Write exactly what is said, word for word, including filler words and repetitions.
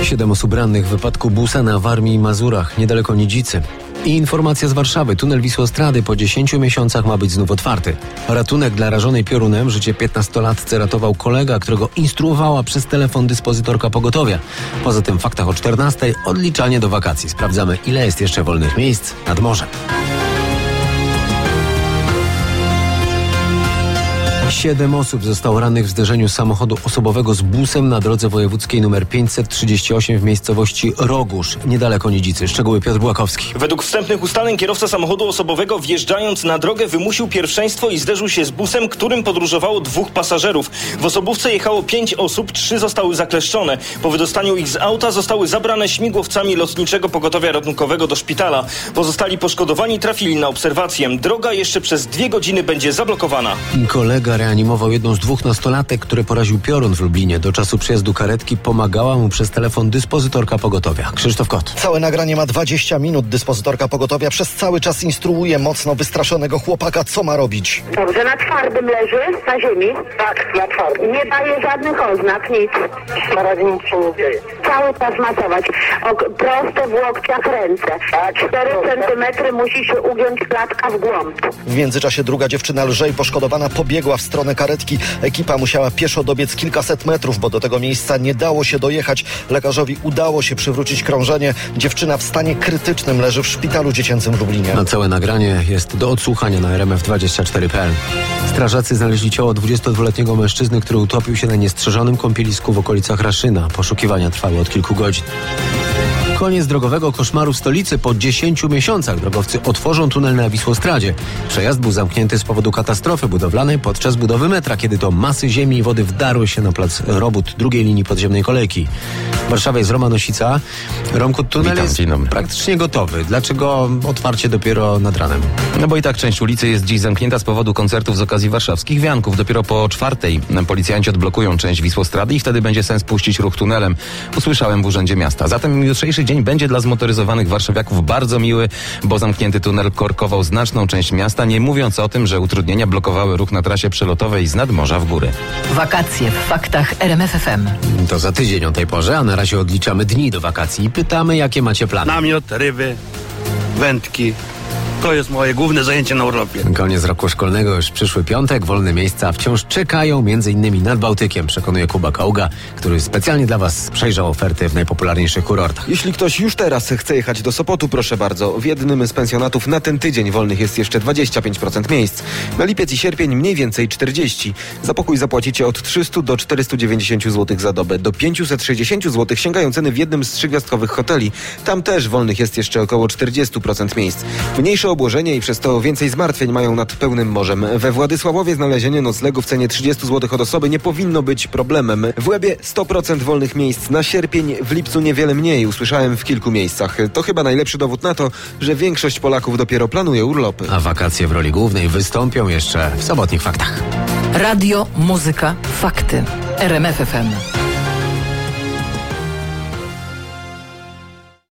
Siedem osób rannych w wypadku busa na Warmii i Mazurach, niedaleko Nidzicy. I informacja z Warszawy. Tunel Wisłostrady po dziesięciu miesiącach ma być znów otwarty. Ratunek dla rażonej piorunem życie piętnastolatce ratował kolega, którego instruowała przez telefon dyspozytorka pogotowia. Poza tym w faktach o czternastej odliczanie do wakacji. Sprawdzamy, ile jest jeszcze wolnych miejsc nad morzem. Siedem osób zostało rannych w zderzeniu samochodu osobowego z busem na drodze wojewódzkiej nr pięćset trzydzieści osiem w miejscowości Rogóż, niedaleko Nidzicy. Szczegóły Piotr Błakowski. Według wstępnych ustaleń kierowca samochodu osobowego wjeżdżając na drogę wymusił pierwszeństwo i zderzył się z busem, którym podróżowało dwóch pasażerów. W osobówce jechało pięć osób, trzy zostały zakleszczone. Po wydostaniu ich z auta zostały zabrane śmigłowcami Lotniczego Pogotowia Ratunkowego do szpitala. Pozostali poszkodowani trafili na obserwację. Droga jeszcze przez dwie godziny będzie zablokowana. Kolega reanimował jedną z dwóch nastolatek, które poraził piorun w Lublinie. Do czasu przyjazdu karetki pomagała mu przez telefon dyspozytorka pogotowia. Krzysztof Kot. Całe nagranie ma dwadzieścia minut. Dyspozytorka pogotowia przez cały czas instruuje mocno wystraszonego chłopaka, co ma robić. Dobrze, na twardym leży, na ziemi? Tak, na twardym. Nie daje żadnych oznak, nic. Na razie nic się nie dzieje. Cały czas masować. O, prosto w łokciach ręce. cztery centymetry musi się ugiąć klatka w głąb. W międzyczasie druga dziewczyna lżej poszkodowana pobiegła w stronę karetki. Ekipa musiała pieszo dobiec kilkaset metrów, bo do tego miejsca nie dało się dojechać. Lekarzowi udało się przywrócić krążenie. Dziewczyna w stanie krytycznym leży w szpitalu dziecięcym w Lublinie. Na całe nagranie jest do odsłuchania na er em ef dwadzieścia cztery kropka pe el. Strażacy znaleźli ciało dwudziestodwuletniego mężczyzny, który utopił się na niestrzeżonym kąpielisku w okolicach Raszyna. Poszukiwania trwały od kilku godzin. Koniec drogowego koszmaru w stolicy. Po dziesięciu miesiącach drogowcy otworzą tunel na Wisłostradzie. Przejazd był zamknięty z powodu katastrofy budowlanej podczas budowy metra, kiedy to masy ziemi i wody wdarły się na plac robót drugiej linii podziemnej kolejki. W Warszawie jest Roman Osica. Romku, tunel Witam, jest dzień dobry. praktycznie gotowy. Dlaczego otwarcie dopiero nad ranem? No bo i tak część ulicy jest dziś zamknięta z powodu koncertów z okazji warszawskich wianków. Dopiero po czwartej policjanci odblokują część Wisłostrady i wtedy będzie sens puścić ruch tunelem. Usłyszałem w Urzędzie Miasta. Zatem jutrzejszy dzień będzie dla zmotoryzowanych warszawiaków bardzo miły, bo zamknięty tunel korkował znaczną część miasta, nie mówiąc o tym, że utrudnienia blokowały ruch na trasie przelotowej z nadmorza w góry. Wakacje w faktach R M F F M. To za tydzień o tej porze, a na razie odliczamy dni do wakacji i pytamy, jakie macie plany. Namiot, ryby, wędki. To jest moje główne zajęcie na urlopie. Koniec roku szkolnego, już przyszły piątek, wolne miejsca wciąż czekają, między innymi nad Bałtykiem, przekonuje Kuba Kaługa, który specjalnie dla Was przejrzał oferty w najpopularniejszych kurortach. Jeśli ktoś już teraz chce jechać do Sopotu, proszę bardzo. W jednym z pensjonatów na ten tydzień wolnych jest jeszcze dwadzieścia pięć procent miejsc. Na lipiec i sierpień mniej więcej czterdzieści. Za pokój zapłacicie od trzysta do czterystu dziewięćdziesięciu złotych za dobę. Do pięćset sześćdziesiąt złotych sięgają ceny w jednym z trzygwiazdkowych hoteli. Tam też wolnych jest jeszcze około czterdzieści procent miejsc. Mniejsze obłożenie i przez to więcej zmartwień mają nad pełnym morzem. We Władysławowie znalezienie noclegu w cenie trzydzieści złotych od osoby nie powinno być problemem. W Łebie sto procent wolnych miejsc na sierpień, w lipcu niewiele mniej. Usłyszałem w kilku miejscach. To chyba najlepszy dowód na to, że większość Polaków dopiero planuje urlopy. A wakacje w roli głównej wystąpią jeszcze w sobotnich faktach. Radio, muzyka, fakty. R M F F M.